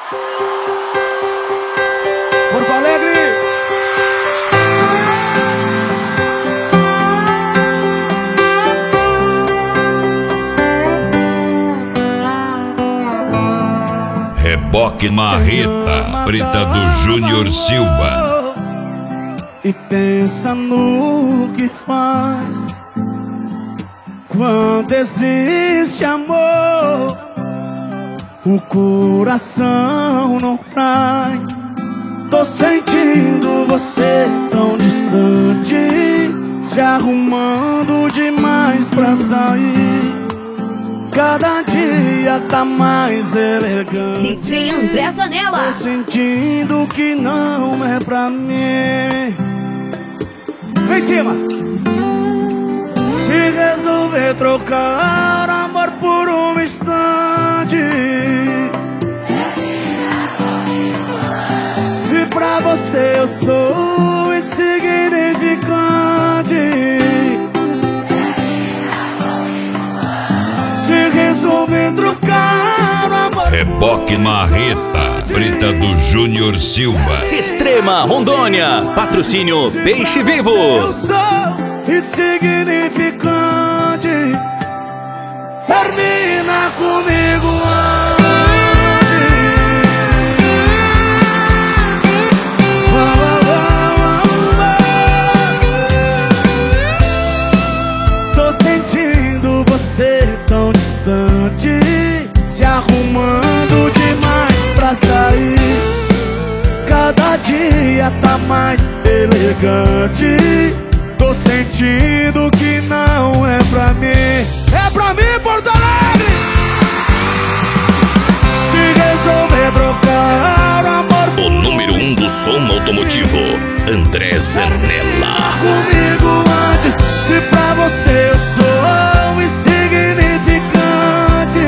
Porto Alegre. Reboque Marreta, Preta do Júnior Silva. E pensa no que faz quando existe amor. O coração não cai. Tô sentindo você tão distante, se arrumando demais pra sair. Cada dia tá mais elegante. DJ André Zanella. Tô sentindo que não é pra mim. Vem em cima. Se resolver trocar amor por um instante, se pra você eu sou insignificante, se resolver trocar amor. Reboque Marreta, Preta do Júnior Silva. Extrema Rondônia, patrocínio Peixe Vivo. Eu sou insignificante, termina comigo antes. Tô sentindo você tão distante, se arrumando demais pra sair. Cada dia tá mais elegante. Tô sentindo que não é pra mim. É pra mim, Porto Alegre! Se resolver trocar amor O número 1 do som automotivo, André Zanella. comigo antes, se pra você eu sou insignificante,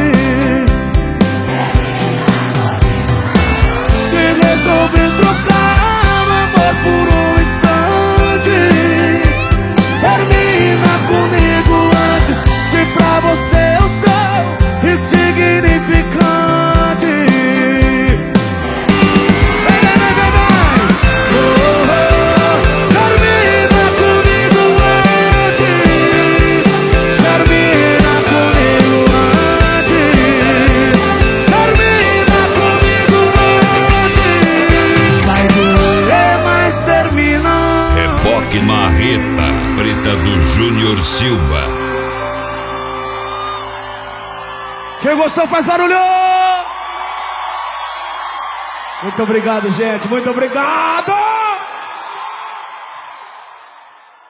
se resolver trocar amor por um instante, termina comigo antes, se pra você eu sou insignificante. Vem, vem, vem, vem, vem. Oh, oh, termina comigo antes, termina comigo antes, termina comigo antes. Vai doer, mas termina. Reboque Marreta, Preta do Júnior Silva. Quem gostou faz barulho! Muito obrigado, gente. Muito obrigado!